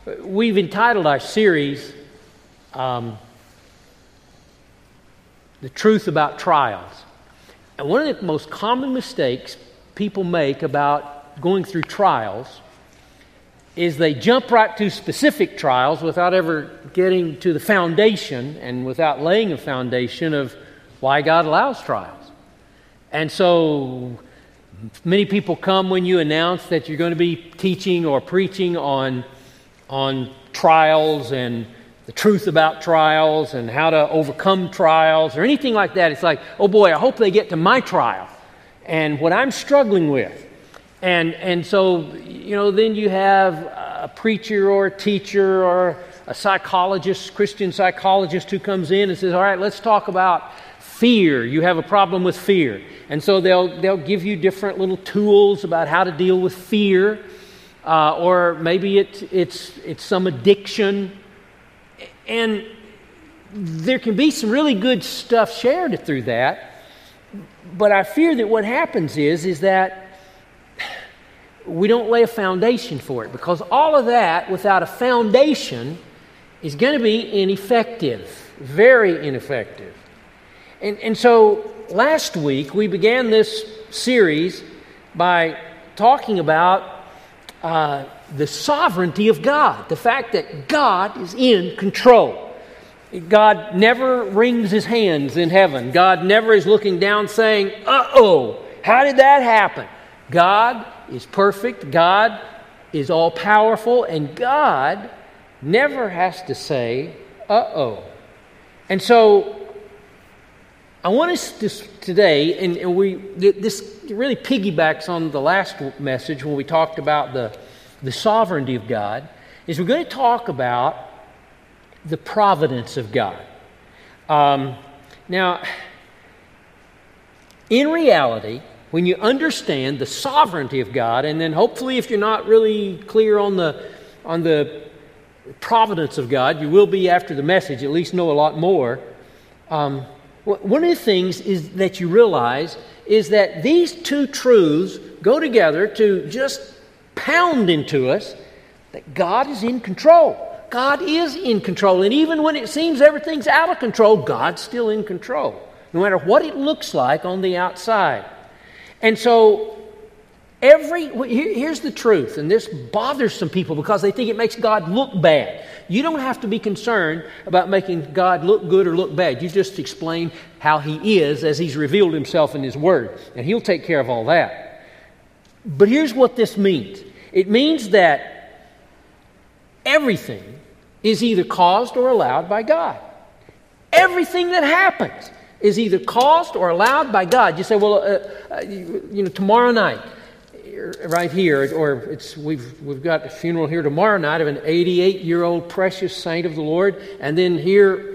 We've entitled our series, The Truth About Trials. And one of the most common mistakes people make about going through trials is they jump right to specific trials without ever getting to the foundation and without laying a foundation of why God allows trials. And so many people come when you announce that you're going to be teaching or preaching on trials and the truth about trials and how to overcome trials or anything like that. It's like, oh boy, I hope they get to my trial and what I'm struggling with. And so, then you have a preacher or a teacher or a psychologist, Christian psychologist who comes in and says, all right, let's talk about fear. You have a problem with fear. And so they'll give you different little tools about how to deal with fear. Or maybe it's some addiction, and there can be some really good stuff shared through that. But I fear that what happens is that we don't lay a foundation for it, because all of that without a foundation is going to be ineffective, very ineffective. And so last week we began this series by talking about the sovereignty of God, the fact that God is in control. God never wrings his hands in heaven. God never is looking down saying, uh-oh, how did that happen? God is perfect. God is all-powerful. And God never has to say, uh-oh. And so I want us today, and this really piggybacks on the last message when we talked about the sovereignty of God, is we're going to talk about the providence of God. Now, in reality, when you understand the sovereignty of God, and then hopefully if you're not really clear on the providence of God, you will be after the message, at least know a lot more. One of the things is that you realize is that these two truths go together to just pound into us that God is in control. God is in control. And even when it seems everything's out of control, God's still in control, no matter what it looks like on the outside. And so here's the truth, and this bothers some people because they think it makes God look bad. You don't have to be concerned about making God look good or look bad. You just explain how he is as he's revealed himself in his word, and he'll take care of all that. But here's what this means. It means that everything is either caused or allowed by God. Everything that happens is either caused or allowed by God. You say, well, tomorrow night, right here, or we've got a funeral here tomorrow night of an 88-year-old precious saint of the Lord, and then here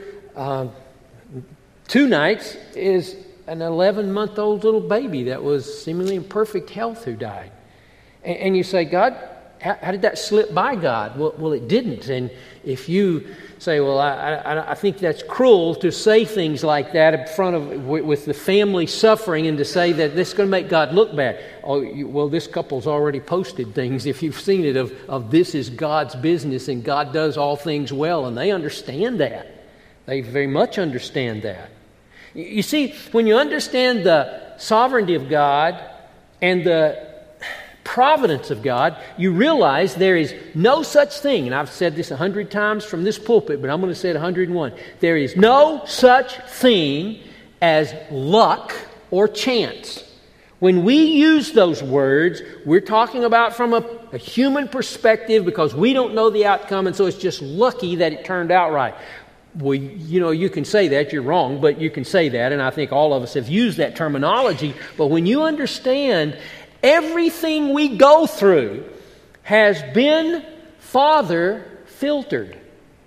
2 nights is an 11-month-old little baby that was seemingly in perfect health who died. And you say, God, how did that slip by God? Well, it didn't. And if you say, well, I think that's cruel to say things like that in front of with the family suffering, and to say that this is going to make God look bad. Well, this couple's already posted things, if you've seen it, of this is God's business and God does all things well, and they understand that. They very much understand that. You see, when you understand the sovereignty of God and the providence of God, you realize there is no such thing, and I've said this 100 times from this pulpit, but I'm going to say it 101. There is no such thing as luck or chance. When we use those words, we're talking about from a human perspective, because we don't know the outcome, and so it's just lucky that it turned out right. Well, you can say that, you're wrong, but you can say that, and I think all of us have used that terminology. But when you understand everything we go through has been Father filtered.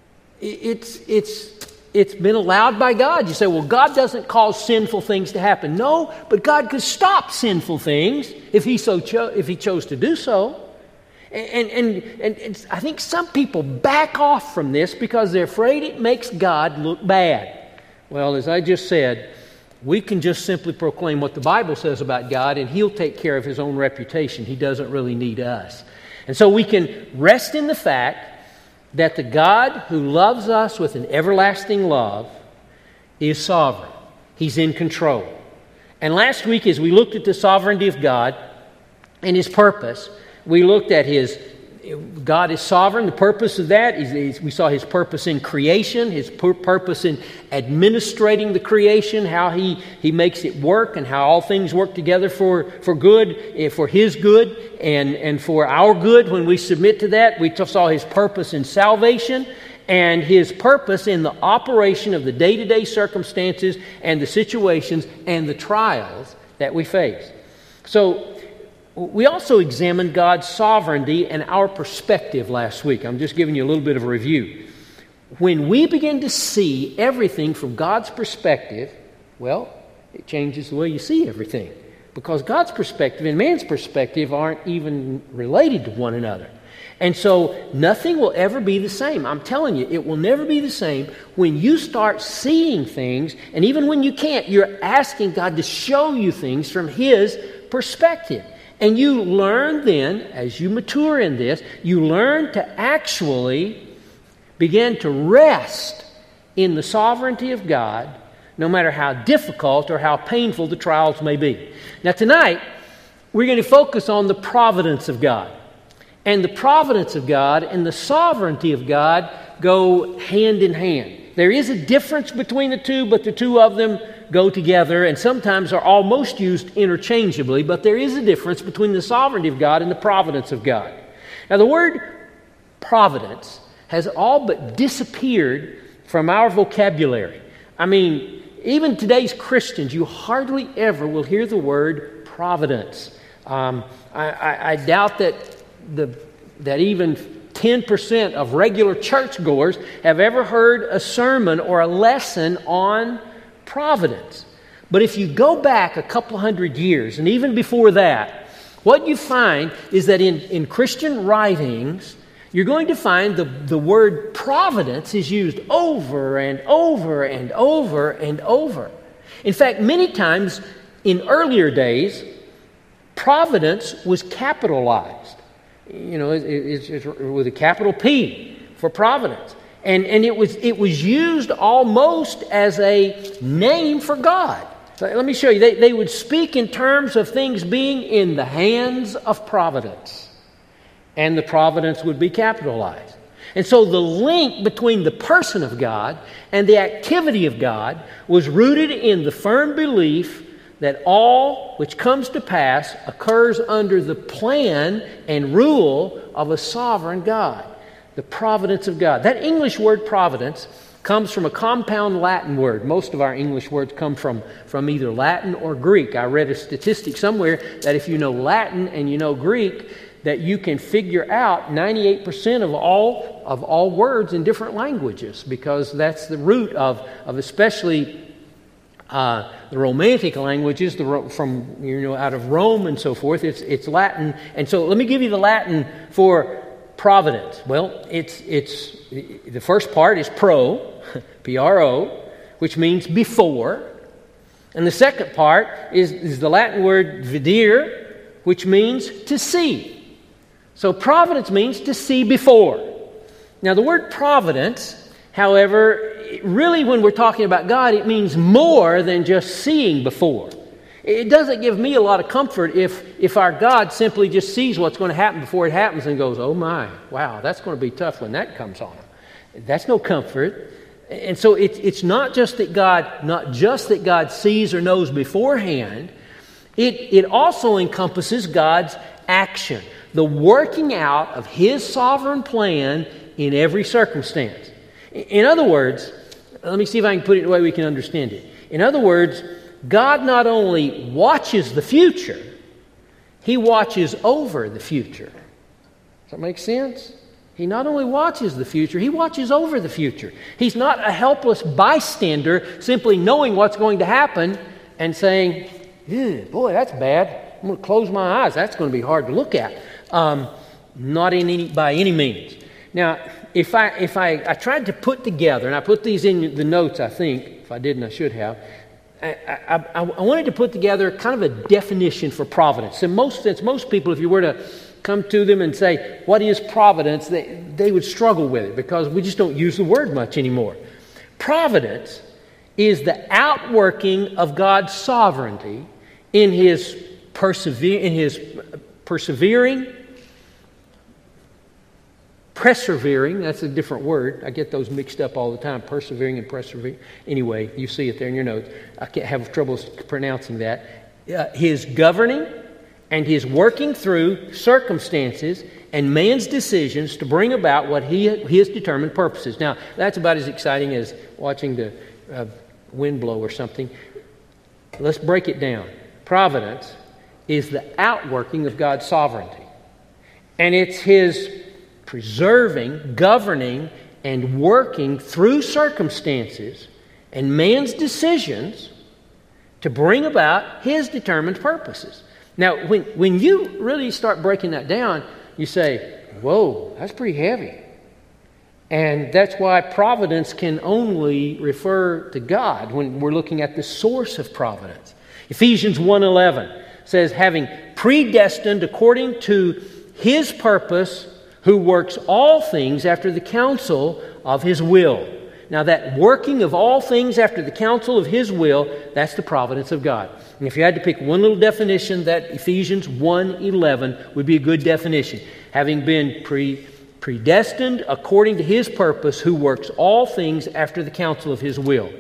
It's been allowed by God. You say, well, God doesn't cause sinful things to happen. No, but God could stop sinful things if He chose to do so. And I think some people back off from this because they're afraid it makes God look bad. Well, as I just said, we can just simply proclaim what the Bible says about God, and He'll take care of His own reputation. He doesn't really need us. And so we can rest in the fact that the God who loves us with an everlasting love is sovereign. He's in control. And last week, as we looked at the sovereignty of God and His purpose, we looked at God is sovereign. The purpose of that is we saw His purpose in creation, His purpose in administrating the creation, how He makes it work, and how all things work together for good, for His good, and for our good when we submit to that. We saw His purpose in salvation, and His purpose in the operation of the day-to-day circumstances and the situations and the trials that we face. So, we also examined God's sovereignty and our perspective last week. I'm just giving you a little bit of a review. When we begin to see everything from God's perspective, well, it changes the way you see everything. Because God's perspective and man's perspective aren't even related to one another. And so nothing will ever be the same. I'm telling you, it will never be the same when you start seeing things, and even when you can't, you're asking God to show you things from His perspective. And you learn then, as you mature in this, you learn to actually begin to rest in the sovereignty of God, no matter how difficult or how painful the trials may be. Now tonight, we're going to focus on the providence of God. And the providence of God and the sovereignty of God go hand in hand. There is a difference between the two, but the two of them go together and sometimes are almost used interchangeably, but there is a difference between the sovereignty of God and the providence of God. Now, the word providence has all but disappeared from our vocabulary. I mean, even today's Christians, you hardly ever will hear the word providence. I doubt that even 10% of regular churchgoers have ever heard a sermon or a lesson on providence. But if you go back a couple hundred years, and even before that, what you find is that in Christian writings, you're going to find the word providence is used over and over and over and over. In fact, many times in earlier days, providence was capitalized. You know, it's with a capital P for providence. And it was used almost as a name for God. So let me show you. They would speak in terms of things being in the hands of providence. And the providence would be capitalized. And so the link between the person of God and the activity of God was rooted in the firm belief that all which comes to pass occurs under the plan and rule of a sovereign God. The providence of God. That English word providence comes from a compound Latin word. Most of our English words come from either Latin or Greek. I read a statistic somewhere that if you know Latin and you know Greek, that you can figure out 98% of all words in different languages, because that's the root of especially the Romantic languages, from out of Rome and so forth. It's Latin, and so let me give you the Latin for providence. Well, it's the first part is pro, P-R-O, which means before, and the second part is the Latin word videre, which means to see. So providence means to see before. Now the word providence, however, really when we're talking about God, it means more than just seeing before. It doesn't give me a lot of comfort if our God simply just sees what's going to happen before it happens and goes, oh my, wow, that's going to be tough when that comes on. That's no comfort. And so it's not just that God sees or knows beforehand. It also encompasses God's action, the working out of His sovereign plan in every circumstance. In other words, let me see if I can put it in a way we can understand it. In other words, God not only watches the future, He watches over the future. Does that make sense? He not only watches the future, He watches over the future. He's not a helpless bystander simply knowing what's going to happen and saying, boy, that's bad. I'm going to close my eyes. That's going to be hard to look at. Not by any means. Now, if I tried to put together, and I put these in the notes, I think, if I didn't, I should have. I wanted to put together kind of a definition for providence. And since most people, if you were to come to them and say, what is providence? They would struggle with it because we just don't use the word much anymore. Providence is the outworking of God's sovereignty in His persevering, that's a different word. I get those mixed up all the time, persevering and persevering. Anyway, you see it there in your notes. I can't have trouble pronouncing that. His governing and His working through circumstances and man's decisions to bring about what His determined purposes. Now, that's about as exciting as watching the wind blow or something. Let's break it down. Providence is the outworking of God's sovereignty. And it's His preserving, governing, and working through circumstances and man's decisions to bring about His determined purposes. Now, when you really start breaking that down, you say, whoa, that's pretty heavy. And that's why providence can only refer to God when we're looking at the source of providence. Ephesians 1:11 says, having predestined according to His purpose, who works all things after the counsel of His will. Now that working of all things after the counsel of His will, that's the providence of God. And if you had to pick one little definition, that Ephesians 1:11 would be a good definition. Having been predestined according to His purpose, who works all things after the counsel of His will.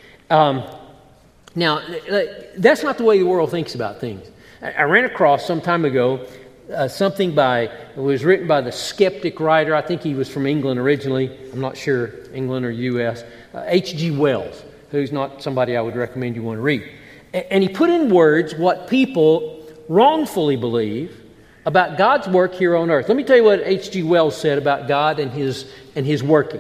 Now, that's not the way the world thinks about things. I ran across some time ago something it was written by the skeptic writer. I think he was from England originally. I'm not sure, England or U.S. H.G. Wells, who's not somebody I would recommend you want to read. And he put in words what people wrongfully believe about God's work here on earth. Let me tell you what H.G. Wells said about God and His working.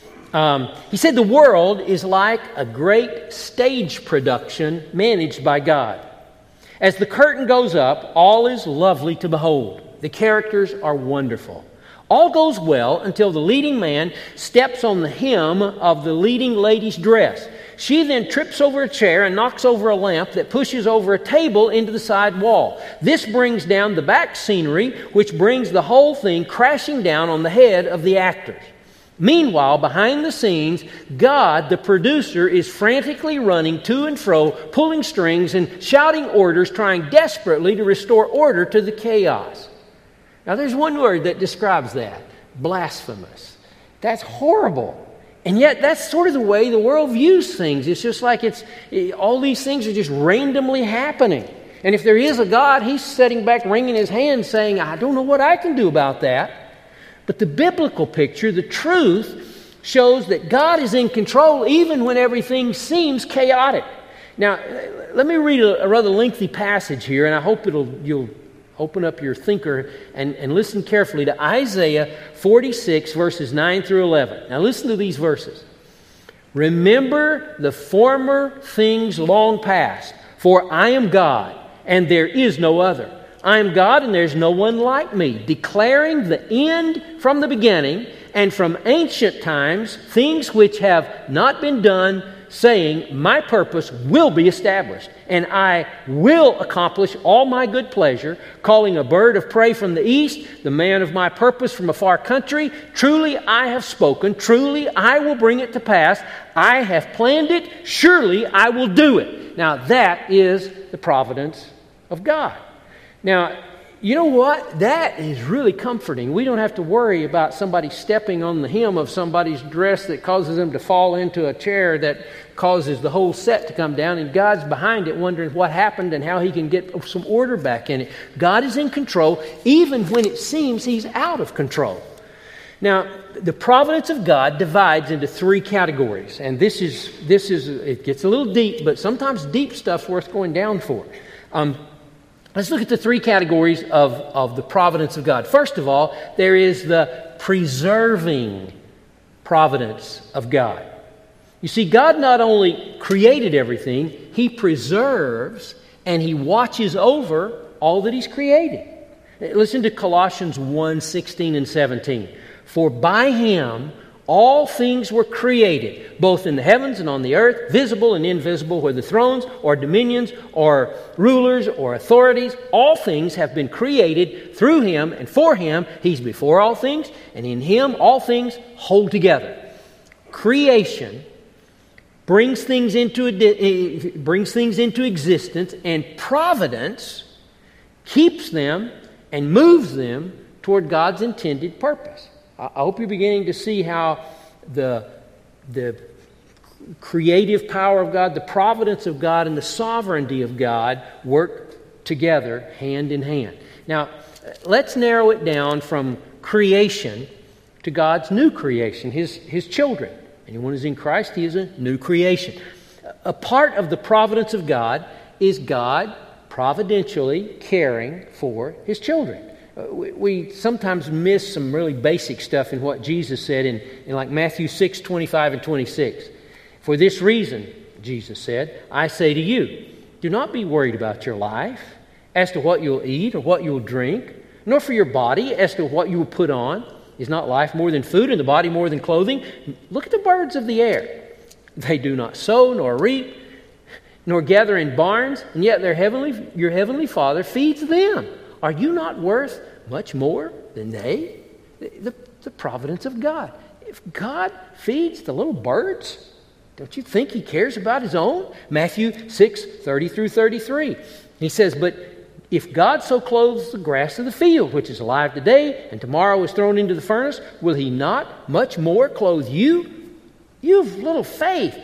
He said the world is like a great stage production managed by God. As the curtain goes up, all is lovely to behold. The characters are wonderful. All goes well until the leading man steps on the hem of the leading lady's dress. She then trips over a chair and knocks over a lamp that pushes over a table into the side wall. This brings down the back scenery, which brings the whole thing crashing down on the head of the actors. Meanwhile, behind the scenes, God, the producer, is frantically running to and fro, pulling strings and shouting orders, trying desperately to restore order to the chaos. Now, there's one word that describes that: blasphemous. That's horrible. And yet, that's sort of the way the world views things. It's just like all these things are just randomly happening. And if there is a God, He's sitting back wringing His hands saying, I don't know what I can do about that. But the biblical picture, the truth, shows that God is in control even when everything seems chaotic. Now, let me read a rather lengthy passage here, and I hope you'll open up your thinker and listen carefully to Isaiah 46, verses 9 through 11. Now, listen to these verses. Remember the former things long past, for I am God, and there is no other. I am God, and there's no one like me, declaring the end from the beginning, and from ancient times, things which have not been done, saying, my purpose will be established, and I will accomplish all my good pleasure, calling a bird of prey from the east, the man of my purpose from a far country. Truly I have spoken, truly I will bring it to pass. I have planned it, surely I will do it. Now that is the providence of God. Now, you know what? That is really comforting. We don't have to worry about somebody stepping on the hem of somebody's dress that causes them to fall into a chair that causes the whole set to come down, and God's behind it wondering what happened and how He can get some order back in it. God is in control even when it seems He's out of control. Now, the providence of God divides into three categories, and this is it gets a little deep, but sometimes deep stuff's worth going down for. Let's look at the three categories of the providence of God. First of all, there is the preserving providence of God. You see, God not only created everything, He preserves and He watches over all that He's created. Listen to Colossians 1:16 and 17. For by Him all things were created, both in the heavens and on the earth, visible and invisible, whether thrones or dominions or rulers or authorities. All things have been created through Him and for Him. He's before all things, and in Him all things hold together. Creation brings things into existence, and providence keeps them and moves them toward God's intended purpose. I hope you're beginning to see how the creative power of God, the providence of God, and the sovereignty of God work together hand in hand. Now, let's narrow it down from creation to God's new creation, His children. Anyone who's in Christ, he is a new creation. A part of the providence of God is God providentially caring for His children. We sometimes miss some really basic stuff in what Jesus said in like Matthew 6, 25 and 26. For this reason, Jesus said, I say to you, do not be worried about your life as to what you'll eat or what you'll drink, nor for your body as to what you will put on. Is not life more than food and the body more than clothing? Look at the birds of the air. They do not sow nor reap nor gather in barns, and yet your heavenly Father feeds them. Are you not worth much more than they? The providence of God. If God feeds the little birds, don't you think He cares about His own? Matthew 6, 30 through 33. He says, but if God so clothes the grass of the field, which is alive today and tomorrow is thrown into the furnace, will He not much more clothe you? You have little faith.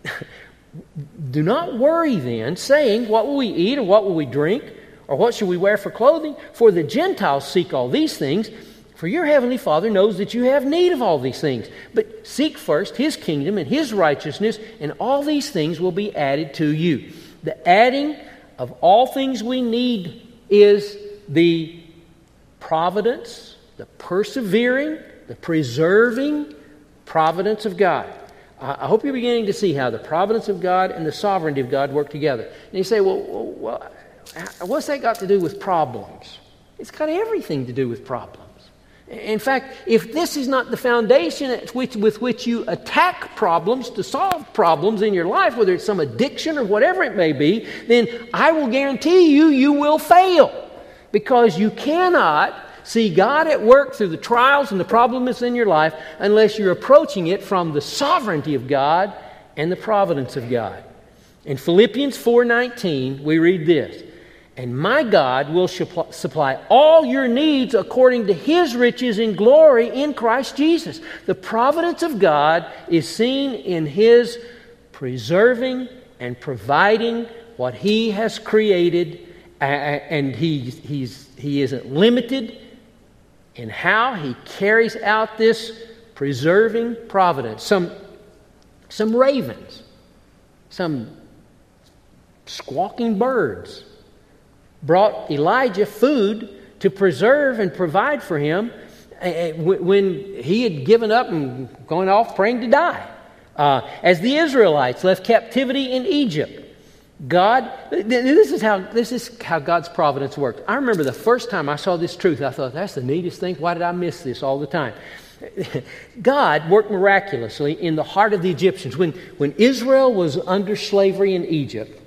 Do not worry then, saying, what will we eat or what will we drink? Or what should we wear for clothing? For the Gentiles seek all these things, for your heavenly Father knows that you have need of all these things. But seek first His kingdom and His righteousness, and all these things will be added to you. The adding of all things we need is the providence, the persevering, the preserving providence of God. I hope you're beginning to see how the providence of God and the sovereignty of God work together. And you say, well, what's that got to do with problems? It's got everything to do with problems. In fact, if this is not the foundation with which you attack problems to solve problems in your life, whether it's some addiction or whatever it may be, then I will guarantee you will fail. Because you cannot see God at work through the trials and the problems in your life unless you're approaching it from the sovereignty of God and the providence of God. In Philippians 4:19, we read this, and my God will supply all your needs according to His riches in glory in Christ Jesus. The providence of God is seen in His preserving and providing what He has created, and He isn't limited in how He carries out this preserving providence. Some ravens, some squawking birds brought Elijah food to preserve and provide for him when he had given up and gone off praying to die. As the Israelites left captivity in Egypt, this is how God's providence works. I remember the first time I saw this truth, I thought, that's the neatest thing. Why did I miss this all the time? God worked miraculously in the heart of the Egyptians. When Israel was under slavery in Egypt,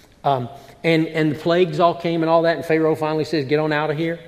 and the plagues all came and all that, and Pharaoh finally says, get on out of here.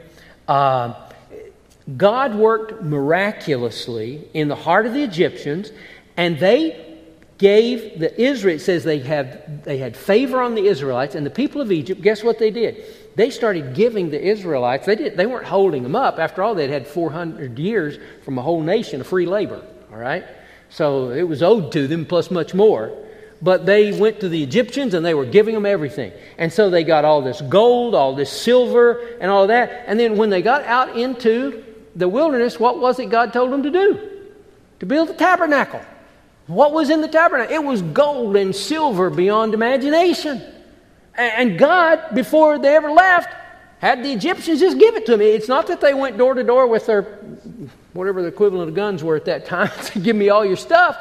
God worked miraculously in the heart of the Egyptians, and they gave the Israelites, it says they had favor on the Israelites, and the people of Egypt, guess what they did? They started giving the Israelites, they weren't holding them up. After all, they'd had 400 years from a whole nation of free labor, all right? So it was owed to them plus much more. But they went to the Egyptians and they were giving them everything. And so they got all this gold, all this silver, and all that. And then when they got out into the wilderness, what was it God told them to do? To build the tabernacle. What was in the tabernacle? It was gold and silver beyond imagination. And God, before they ever left, had the Egyptians just give it to them. It's not that they went door to door with their, whatever the equivalent of guns were at that time, to give me all your stuff.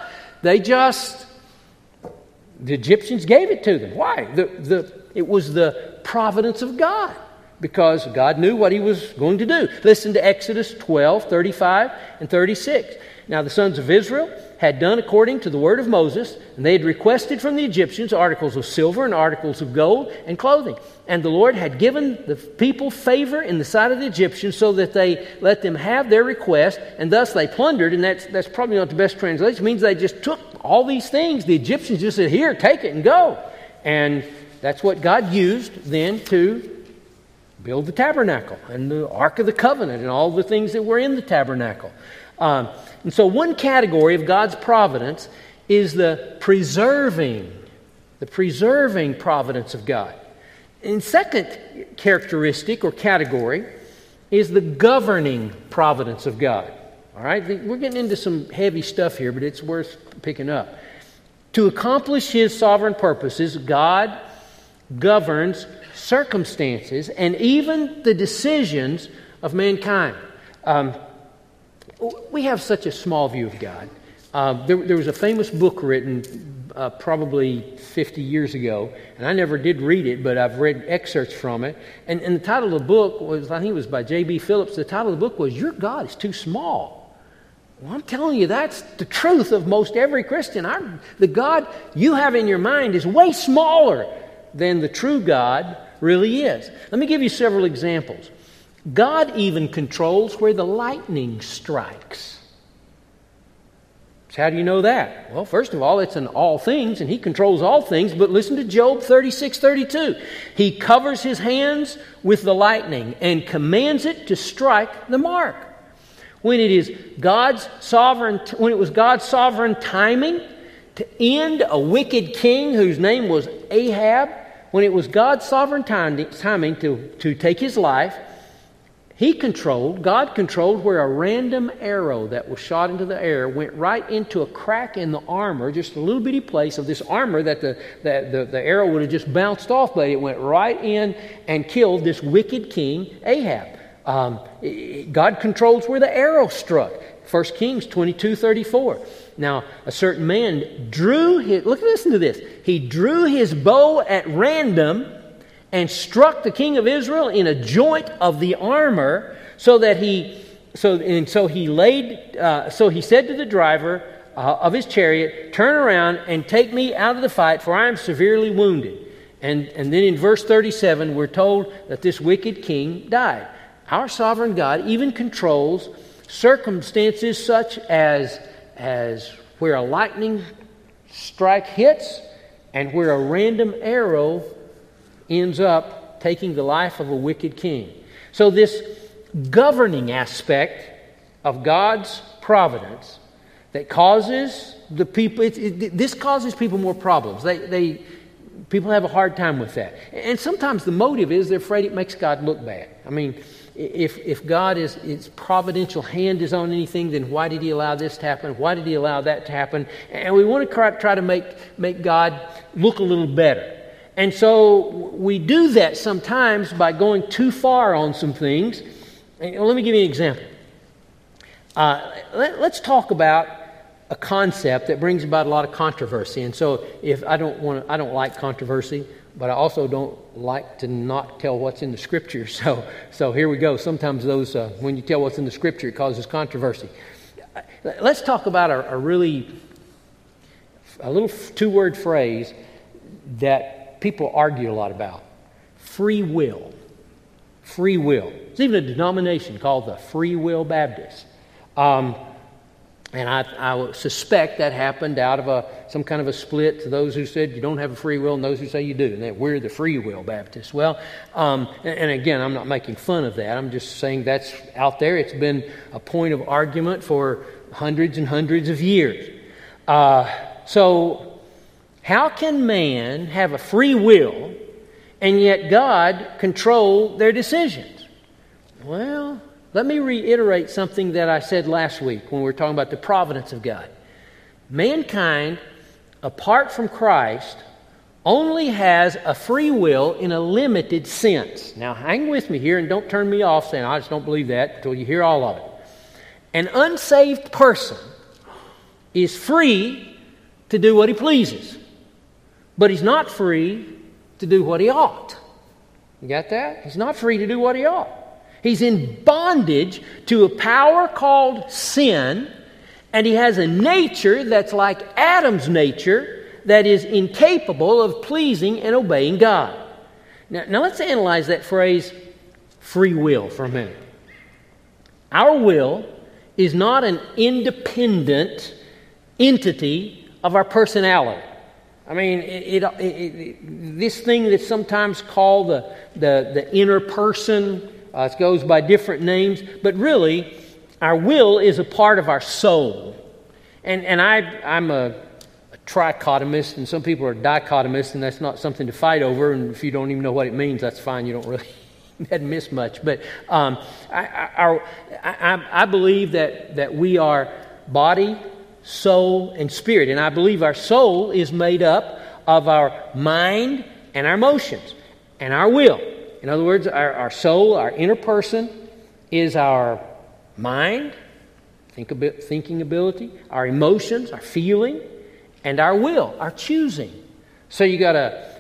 The Egyptians gave it to them. Why? It was the providence of God, because God knew what He was going to do. Listen to Exodus 12, 35 and 36. Now the sons of Israel had done according to the word of Moses, and they had requested from the Egyptians articles of silver and articles of gold and clothing. And the Lord had given the people favor in the sight of the Egyptians, so that they let them have their request, and thus they plundered. And that's probably not the best translation. It means they just took all these things. The Egyptians just said, "Here, take it and go." And that's what God used then to build the tabernacle and the Ark of the Covenant and all the things that were in the tabernacle. And so one category of God's providence is the preserving providence of God. And second characteristic or category is the governing providence of God. All right, we're getting into some heavy stuff here, but it's worth picking up. To accomplish His sovereign purposes, God governs circumstances and even the decisions of mankind. We have such a small view of God. There was a famous book written probably 50 years ago, and I never did read it, but I've read excerpts from it. And the title of the book was, I think it was by J.B. Phillips, the title of the book was, "Your God is Too Small." Well, I'm telling you, that's the truth of most every Christian. The God you have in your mind is way smaller than the true God really is. Let me give you several examples. God even controls where the lightning strikes. So how do you know that? Well, first of all, it's in all things, and He controls all things. But listen to Job 36:32. He covers His hands with the lightning and commands it to strike the mark. When it was God's sovereign timing to end a wicked king whose name was Ahab, when it was God's sovereign timing to take his life, God controlled where a random arrow that was shot into the air went right into a crack in the armor, just a little bitty place of this armor that the arrow would have just bounced off, but it went right in and killed this wicked king Ahab. God controls where the arrow struck. 1 Kings 22:34. Now, a certain man listen to this. He drew his bow at random and struck the king of Israel in a joint of the armor, so he said to the driver of his chariot, "Turn around and take me out of the fight, for I am severely wounded." And then in verse 37, we're told that this wicked king died. Our sovereign God even controls circumstances such as where a lightning strike hits and where a random arrow ends up taking the life of a wicked king. So this governing aspect of God's providence that causes the people, this causes people more problems. People have a hard time with that. And sometimes the motive is they're afraid it makes God look bad. I mean, if God His providential hand is on anything, then why did He allow this to happen? Why did He allow that to happen? And we want to try to make God look a little better. And so we do that sometimes by going too far on some things. And let me give you an example. Let's talk about a concept that brings about a lot of controversy. And so I don't like controversy, but I also don't like to not tell what's in the Scripture. So here we go. Sometimes when you tell what's in the Scripture, it causes controversy. Let's talk about a little two-word phrase that people argue a lot about. Free will. Free will. There's even a denomination called the Free Will Baptists. And I suspect that happened out of some kind of a split to those who said you don't have a free will and those who say you do. And that we're the Free Will Baptists. Well, and again, I'm not making fun of that. I'm just saying that's out there. It's been a point of argument for hundreds and hundreds of years. So how can man have a free will and yet God control their decisions? Well, let me reiterate something that I said last week when we were talking about the providence of God. Mankind, apart from Christ, only has a free will in a limited sense. Now, hang with me here and don't turn me off saying, I just don't believe that until you hear all of it. An unsaved person is free to do what he pleases, but he's not free to do what he ought. You got that? He's not free to do what he ought. He's in bondage to a power called sin, And he has a nature that's like Adam's nature, that is incapable of pleasing and obeying God. Now let's analyze that phrase, free will, for a minute. Our will is not an independent entity of our personality. I mean, this thing that's sometimes called the inner person, it goes by different names, but really, our will is a part of our soul. And I'm a trichotomist, and some people are dichotomist, and that's not something to fight over. And if you don't even know what it means, that's fine. You don't really hadn't miss much. But I believe that we are body, soul, and spirit. And I believe our soul is made up of our mind and our emotions and our will. In other words, our soul, our inner person, is our mind, thinking ability, our emotions, our feeling, and our will, our choosing. So you got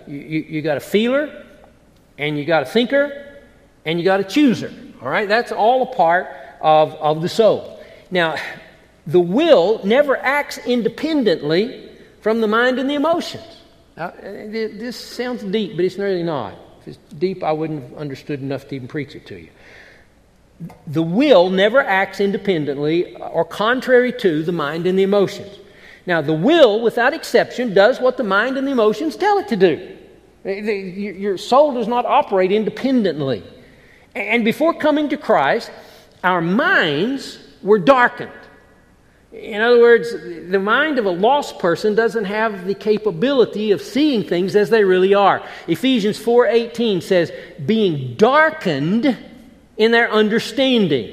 a feeler, and you got a thinker, and you got a chooser. All right, that's all a part of the soul. Now, the will never acts independently from the mind and the emotions. Now, this sounds deep, but it's really not. If it's deep, I wouldn't have understood enough to even preach it to you. The will never acts independently or contrary to the mind and the emotions. Now, the will, without exception, does what the mind and the emotions tell it to do. Your soul does not operate independently. And before coming to Christ, our minds were darkened. In other words, the mind of a lost person doesn't have the capability of seeing things as they really are. Ephesians 4:18 says, being darkened in their understanding.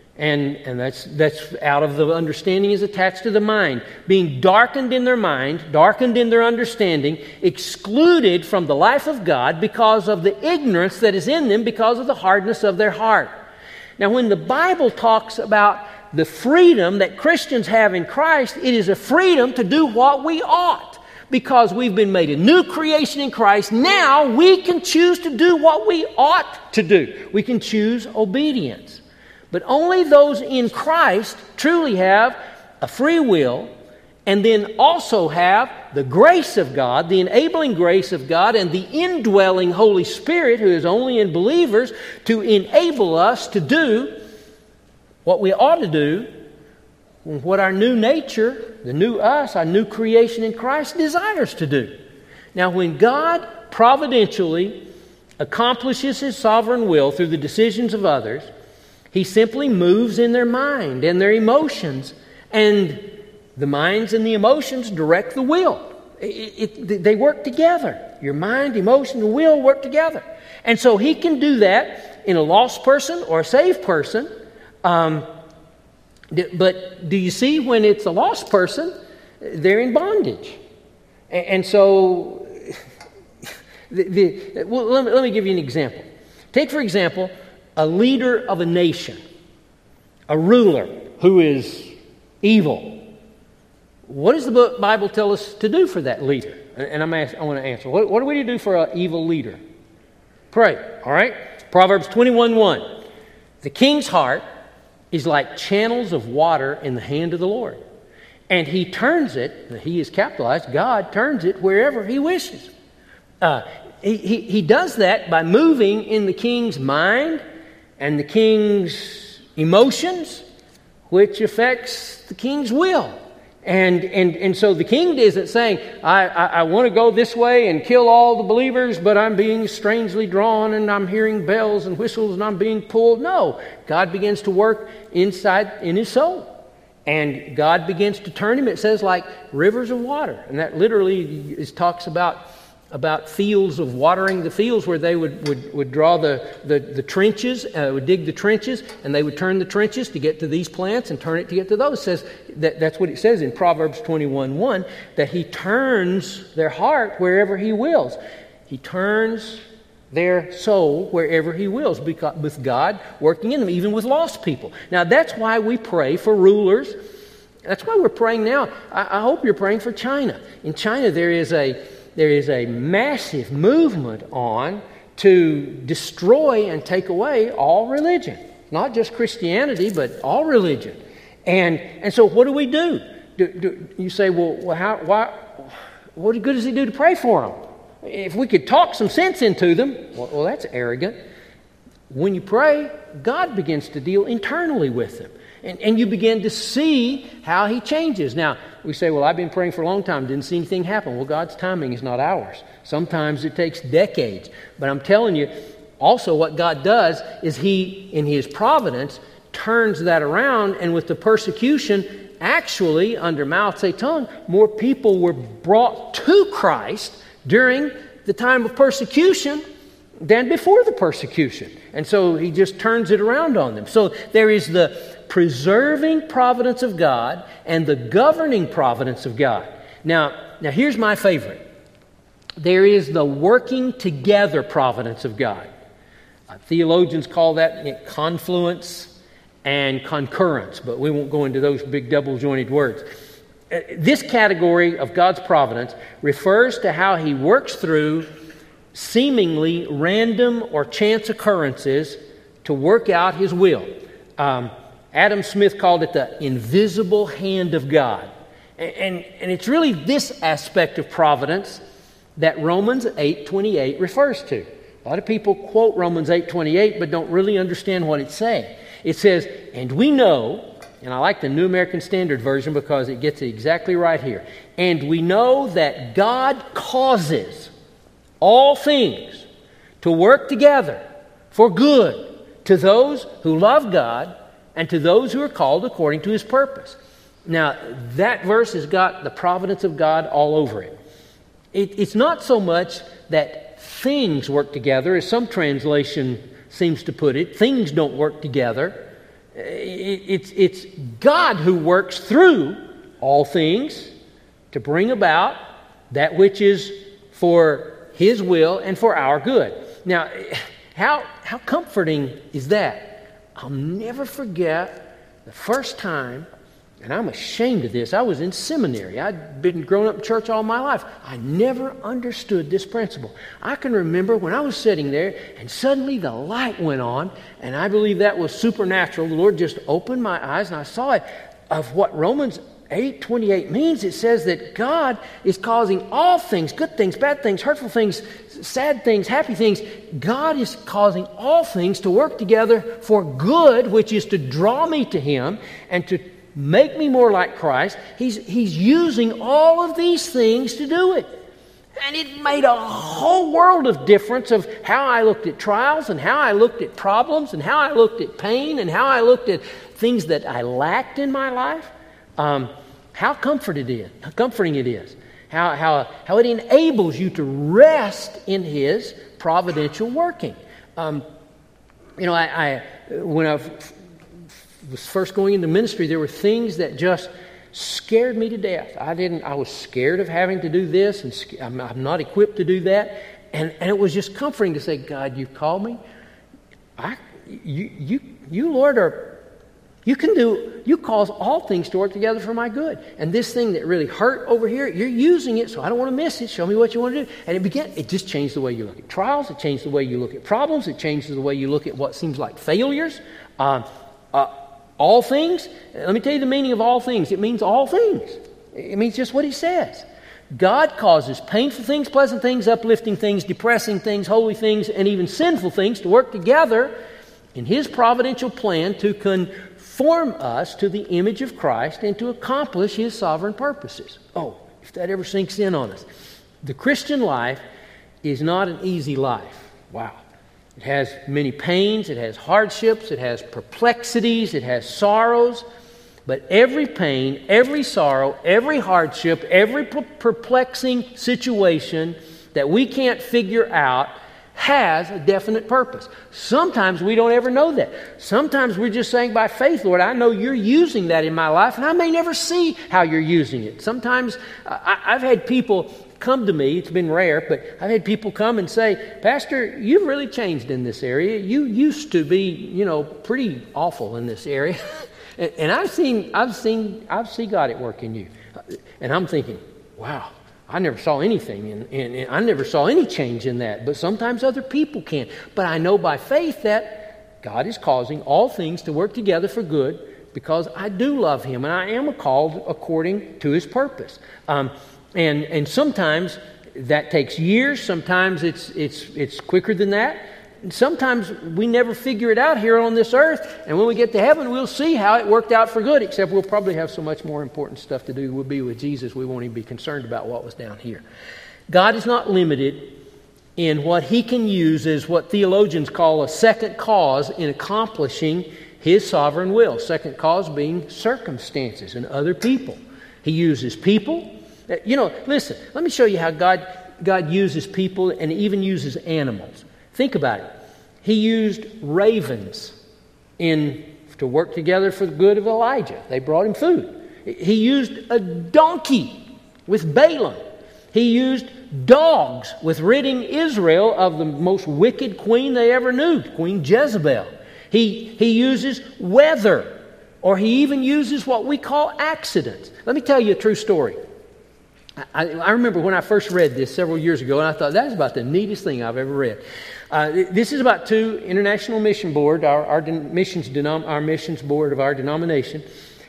And that's out of the understanding is attached to the mind. Being darkened in their mind, darkened in their understanding, excluded from the life of God because of the ignorance that is in them because of the hardness of their heart. Now, when the Bible talks about the freedom that Christians have in Christ, it is a freedom to do what we ought. Because we've been made a new creation in Christ, now we can choose to do what we ought to do. We can choose obedience. But only those in Christ truly have a free will and then also have the grace of God, the enabling grace of God, and the indwelling Holy Spirit, who is only in believers, to enable us to do what we ought to do, what our new nature, the new us, our new creation in Christ desires to do. Now, when God providentially accomplishes His sovereign will through the decisions of others, He simply moves in their mind and their emotions, and the minds and the emotions direct the will. They work together. Your mind, emotion, and will work together. And so He can do that in a lost person or a saved person. But do you see, when it's a lost person, they're in bondage. And so, let me give you an example. Take, for example, a leader of a nation, a ruler who is evil. What does the Bible tell us to do for that leader? And I want to answer. What do we do for an evil leader? Pray, all right? Proverbs 21:1. The king's heart is like channels of water in the hand of the Lord. And He turns it, He is capitalized, God turns it wherever He wishes. He does that by moving in the king's mind and the king's emotions, which affects the king's will. And so the king isn't saying, I want to go this way and kill all the believers, but I'm being strangely drawn and I'm hearing bells and whistles and I'm being pulled. No, God begins to work inside in his soul. And God begins to turn him, it says, like rivers of water. And that literally talks about fields of watering the fields, where they would draw the trenches, would dig the trenches, and they would turn the trenches to get to these plants and turn it to get to those. It says that's what it says in Proverbs 21:1, that He turns their heart wherever He wills. He turns their soul wherever He wills, because with God working in them, even with lost people. Now, that's why we pray for rulers. That's why we're praying now. I hope you're praying for China. In China, there is a massive movement on to destroy and take away all religion. Not just Christianity, but all religion. And so what do we do? You say, well, what good does it do to pray for them? If we could talk some sense into them, well, that's arrogant. When you pray, God begins to deal internally with them. And you begin to see how He changes. Now, we say, well, I've been praying for a long time, didn't see anything happen. Well, God's timing is not ours. Sometimes it takes decades. But I'm telling you, also what God does is He, in His providence, turns that around, and with the persecution, actually, under Mao Zedong, more people were brought to Christ during the time of persecution than before the persecution. And so He just turns it around on them. So there is the preserving providence of God and the governing providence of God. Now here's my favorite. There is the working together providence of God. Theologians call that confluence and concurrence, but we won't go into those big double-jointed words. This category of God's providence refers to how He works through seemingly random or chance occurrences to work out His will. Adam Smith called it the invisible hand of God. And it's really this aspect of providence that Romans 8:28 refers to. A lot of people quote Romans 8:28 but don't really understand what it's saying. It says, and we know, and I like the New American Standard Version because it gets it exactly right here, and we know that God causes all things to work together for good to those who love God and to those who are called according to His purpose. Now, that verse has got the providence of God all over it. It's not so much that things work together, as some translation seems to put it. Things don't work together. It's God who works through all things to bring about that which is for His will and for our good. Now, how comforting is that? I'll never forget the first time, and I'm ashamed of this. I was in seminary. I'd been growing up in church all my life. I never understood this principle. I can remember when I was sitting there and suddenly the light went on, and I believe that was supernatural. The Lord just opened my eyes and I saw it of what Romans 8:28 means. It says that God is causing all things, good things, bad things, hurtful things, sad things, happy things. God is causing all things to work together for good, which is to draw me to Him and to make me more like Christ. He's using all of these things to do it. And it made a whole world of difference of how I looked at trials and how I looked at problems and how I looked at pain and how I looked at things that I lacked in my life. How comforting it is. How it enables you to rest in His providential working. When I was first going into ministry, there were things that just scared me to death. I was scared of having to do this, and I'm not equipped to do that. And it was just comforting to say, God, you've called me. You Lord, you cause all things to work together for my good. And this thing that really hurt over here, you're using it, so I don't want to miss it. Show me what you want to do. And it just changed the way you look at trials. It changed the way you look at problems. It changes the way you look at what seems like failures. All things, let me tell you the meaning of all things. It means all things. It means just what He says. God causes painful things, pleasant things, uplifting things, depressing things, holy things, and even sinful things to work together in His providential plan to conform us to the image of Christ and to accomplish His sovereign purposes. Oh, if that ever sinks in on us. The Christian life is not an easy life. Wow. It has many pains, it has hardships, it has perplexities, it has sorrows. But every pain, every sorrow, every hardship, every perplexing situation that we can't figure out has a definite purpose. Sometimes we don't ever know that. Sometimes we're just saying by faith, Lord, I know you're using that in my life, and I may never see how you're using it. Sometimes I've had people come to me, it's been rare, but I've had people come and say, Pastor, you've really changed in this area. You used to be, pretty awful in this area. And I've seen God at work in you. And I'm thinking, wow, I never saw anything, and I never saw any change in that. But sometimes other people can. But I know by faith that God is causing all things to work together for good because I do love Him and I am called according to His purpose. And sometimes that takes years. Sometimes it's quicker than that. And sometimes we never figure it out here on this earth. And when we get to heaven, we'll see how it worked out for good, except we'll probably have so much more important stuff to do. We'll be with Jesus. We won't even be concerned about what was down here. God is not limited in what He can use as what theologians call a second cause in accomplishing His sovereign will. Second cause being circumstances and other people. He uses people. Listen, let me show you how God uses people and even uses animals. Think about it. He used ravens to work together for the good of Elijah. They brought him food. He used a donkey with Balaam. He used dogs with ridding Israel of the most wicked queen they ever knew, Queen Jezebel. He uses weather, or he even uses what we call accidents. Let me tell you a true story. I remember when I first read this several years ago, and I thought, that's about the neatest thing I've ever read. This is about two International Mission Board, our missions board of our denomination.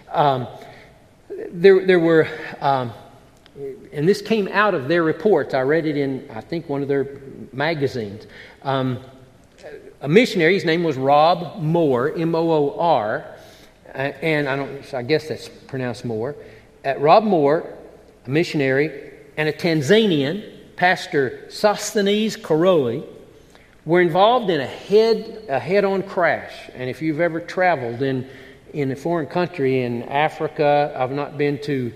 There were, and this came out of their reports. I read it in, I think, one of their magazines. A missionary, his name was Rob Moore, M-O-O-R, and I guess that's pronounced Moore. Rob Moore, a missionary, and a Tanzanian, Pastor Sosthenes Koroli, were involved in a head-on crash. And if you've ever traveled in a foreign country in Africa, I've not been to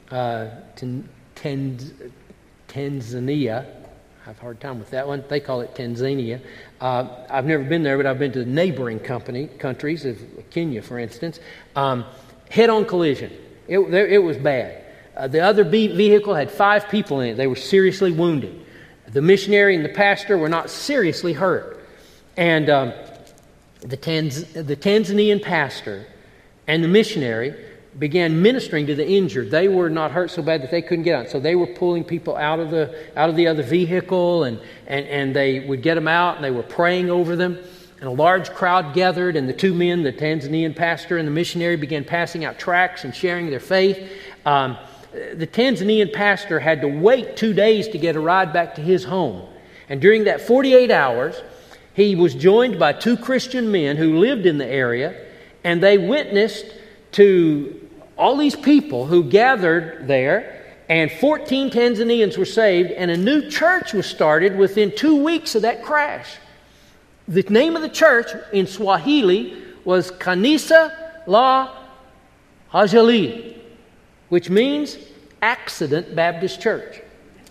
Tanzania. I have a hard time with that one. They call it Tanzania. I've never been there, but I've been to the neighboring countries of Kenya, for instance. Head-on collision. It was bad. The other vehicle had 5 people in it. They were seriously wounded. The missionary and the pastor were not seriously hurt. And the Tanzanian pastor and the missionary began ministering to the injured. They were not hurt so bad that they couldn't get out. So they were pulling people out of the other vehicle, and they would get them out, and they were praying over them. And a large crowd gathered, and the two men, the Tanzanian pastor and the missionary, began passing out tracts and sharing their faith. The Tanzanian pastor had to wait 2 days to get a ride back to his home. And during that 48 hours, he was joined by 2 Christian men who lived in the area, and they witnessed to all these people who gathered there, and 14 Tanzanians were saved, and a new church was started within 2 weeks of that crash. The name of the church in Swahili was Kanisa la Ajali, which means Accident Baptist Church.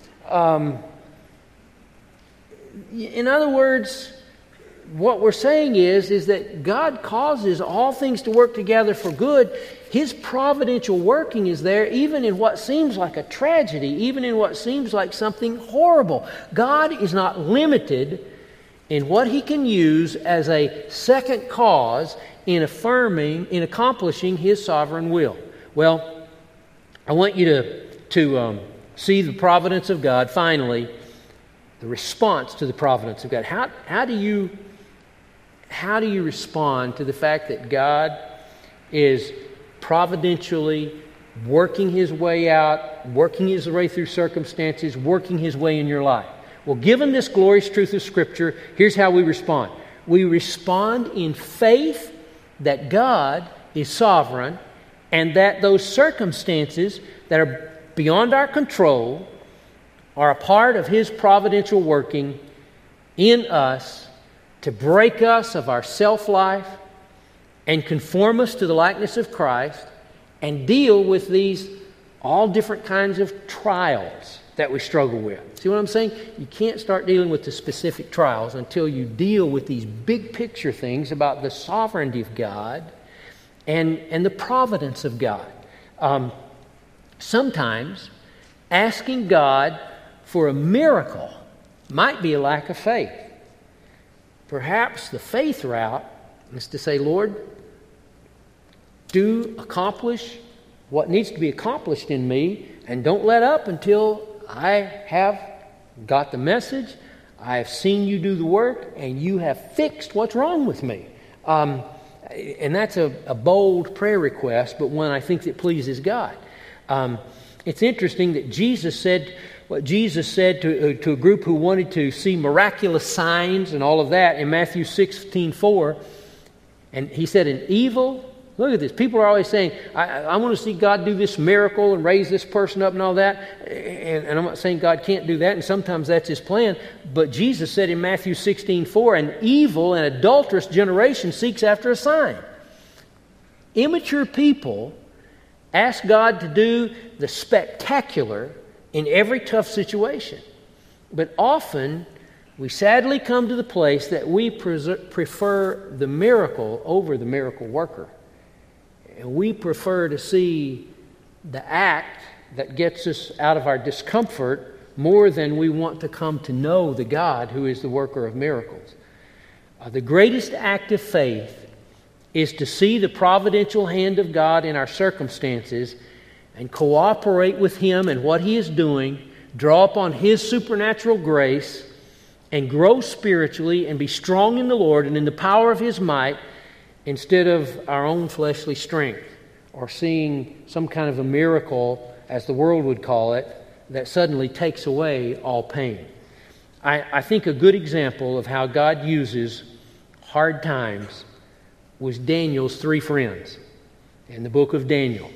In other words, what we're saying is that God causes all things to work together for good. His providential working is there even in what seems like a tragedy, even in what seems like something horrible. God is not limited in what He can use as a second cause in accomplishing His sovereign will. Well, I want you to see the providence of God. Finally, the response to the providence of God. How do you respond to the fact that God is providentially working His way out, working His way through circumstances, working His way in your life? Well, given this glorious truth of Scripture, here's how we respond. We respond in faith that God is sovereign, and that those circumstances that are beyond our control are a part of His providential working in us to break us of our self-life and conform us to the likeness of Christ and deal with these all different kinds of trials that we struggle with. See what I'm saying? You can't start dealing with the specific trials until you deal with these big picture things about the sovereignty of God and the providence of God. Sometimes asking God for a miracle might be a lack of faith. Perhaps the faith route is to say, Lord, do accomplish what needs to be accomplished in me, and don't let up until I have got the message, I have seen you do the work, and you have fixed what's wrong with me. And that's a bold prayer request, but one I think that pleases God. It's interesting that Jesus said to a group who wanted to see miraculous signs and all of that in Matthew 16:4. And he said, an evil, look at this, people are always saying, I want to see God do this miracle and raise this person up and all that. And I'm not saying God can't do that, and sometimes that's His plan. But Jesus said in Matthew 16:4, an evil and adulterous generation seeks after a sign. Immature people ask God to do the spectacular in every tough situation. But often, we sadly come to the place that we prefer the miracle over the miracle worker. And we prefer to see the act that gets us out of our discomfort more than we want to come to know the God who is the worker of miracles. The greatest act of faith is to see the providential hand of God in our circumstances and cooperate with Him in what He is doing, draw upon His supernatural grace, and grow spiritually and be strong in the Lord and in the power of His might instead of our own fleshly strength or seeing some kind of a miracle, as the world would call it, that suddenly takes away all pain. I think a good example of how God uses hard times was Daniel's 3 friends in the book of Daniel.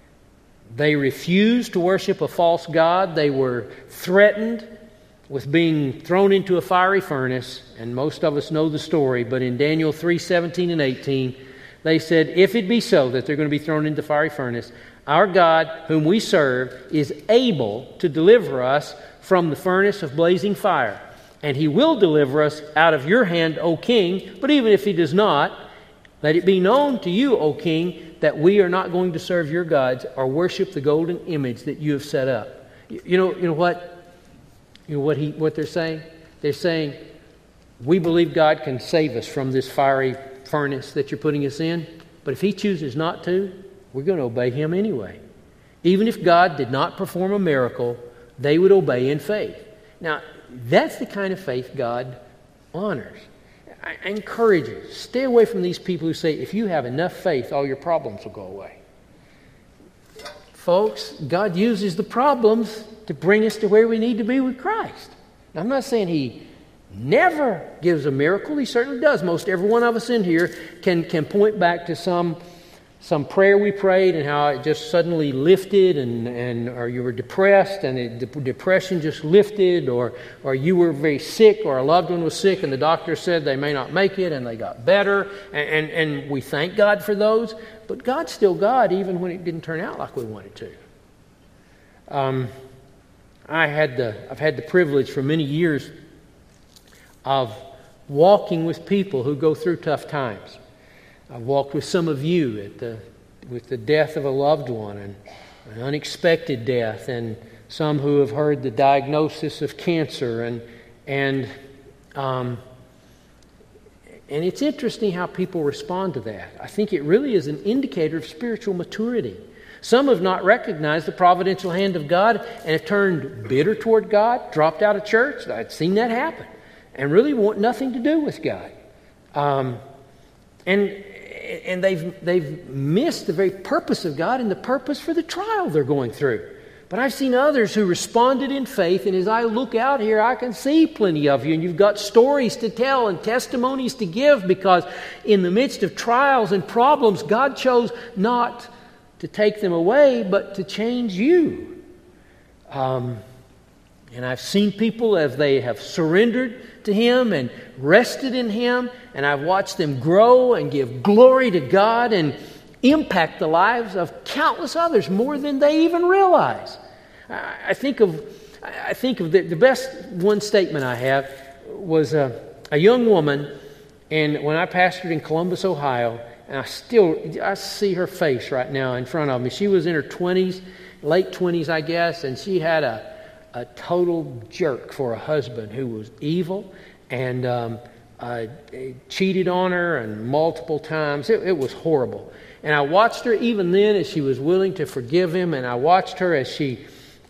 They refused to worship a false god. They were threatened with being thrown into a fiery furnace, and most of us know the story, but in Daniel 3:17 and 18, they said, if it be so that they're going to be thrown into the fiery furnace, our God, whom we serve, is able to deliver us from the furnace of blazing fire, and He will deliver us out of your hand, O king. But even if He does not, let it be known to you, O king, that we are not going to serve your gods or worship the golden image that you have set up. You know what? You know what they're saying? They're saying, we believe God can save us from this fiery furnace that you're putting us in, but if He chooses not to, we're going to obey Him anyway. Even if God did not perform a miracle, they would obey in faith. Now, that's the kind of faith God honors. I encourage you, stay away from these people who say, if you have enough faith, all your problems will go away. Folks, God uses the problems to bring us to where we need to be with Christ. Now, I'm not saying He never gives a miracle. He certainly does. Most every one of us in here can point back to some prayer we prayed and how it just suddenly lifted, or you were depressed and the depression just lifted, or you were very sick, or a loved one was sick and the doctor said they may not make it and they got better, and we thank God for those. But God's still God even when it didn't turn out like we wanted to. I've had the privilege for many years of walking with people who go through tough times. I've walked with some of you with the death of a loved one and an unexpected death, and some who have heard the diagnosis of cancer, and it's interesting how people respond to that. I think it really is an indicator of spiritual maturity. Some have not recognized the providential hand of God and have turned bitter toward God, dropped out of church. I've seen that happen, and really want nothing to do with God. And they've missed the very purpose of God and the purpose for the trial they're going through. But I've seen others who responded in faith, and as I look out here, I can see plenty of you, and you've got stories to tell and testimonies to give, because in the midst of trials and problems, God chose not to take them away, but to change you. And I've seen people as they have surrendered to Him and rested in Him, and I've watched them grow and give glory to God and impact the lives of countless others more than they even realize. I think of the best one statement I have was a young woman, and when I pastored in Columbus, Ohio, and I see her face right now in front of me. She was in her 20s, late 20s, I guess, and she had a total jerk for a husband who was evil and cheated on her and multiple times. It was horrible. And I watched her even then as she was willing to forgive him, and I watched her as she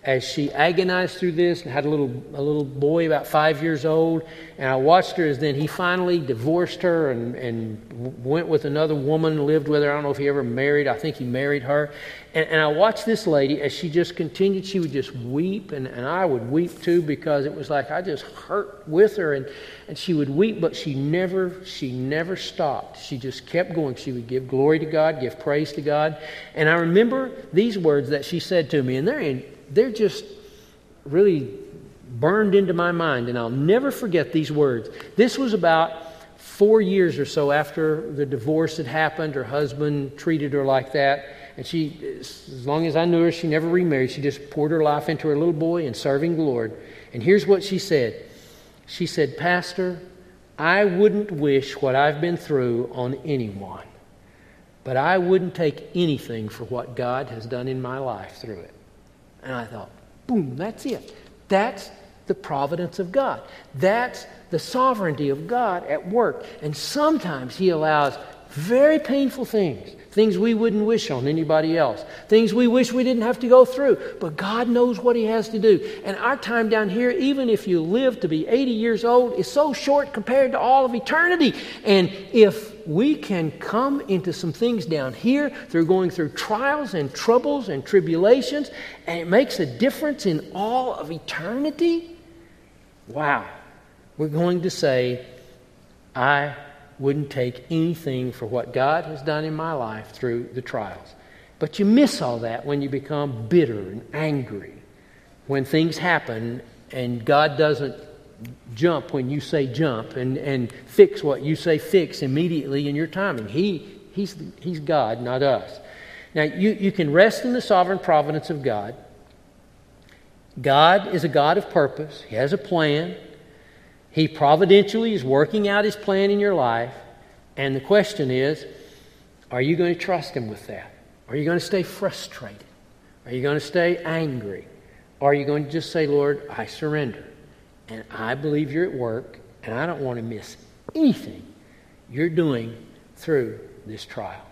as she agonized through this and had a little boy about 5 years old. And I watched her as then he finally divorced her and went with another woman, lived with her. I don't know if he ever married. I think he married her. And I watched this lady as she just continued. She would just weep, and I would weep too, because it was like I just hurt with her. And she would weep, but she never stopped. She just kept going. She would give glory to God, give praise to God. And I remember these words that she said to me, and they're just really burned into my mind, and I'll never forget these words. This was about 4 years or so after the divorce had happened. Her husband treated her like that, and she, as long as I knew her, she never remarried. She just poured her life into her little boy and serving the Lord. And here's what she said. She said, "Pastor, I wouldn't wish what I've been through on anyone, but I wouldn't take anything for what God has done in my life through it." And I thought, boom, that's it. That's the providence of God. That's the sovereignty of God at work. And sometimes He allows very painful things we wouldn't wish on anybody else, things we wish we didn't have to go through. But God knows what He has to do. And our time down here, even if you live to be 80 years old, is so short compared to all of eternity. And if we can come into some things down here through going through trials and troubles and tribulations, and it makes a difference in all of eternity, wow, we're going to say, I wouldn't take anything for what God has done in my life through the trials. But you miss all that when you become bitter and angry, when things happen and God doesn't jump when you say jump and fix what you say fix immediately in your timing. He's God, not us. Now, you can rest in the sovereign providence of God. God is a God of purpose. He has a plan. He providentially is working out His plan in your life. And the question is, are you going to trust Him with that? Are you going to stay frustrated? Are you going to stay angry? Or are you going to just say, Lord, I surrender. And I believe You're at work, and I don't want to miss anything You're doing through this trial.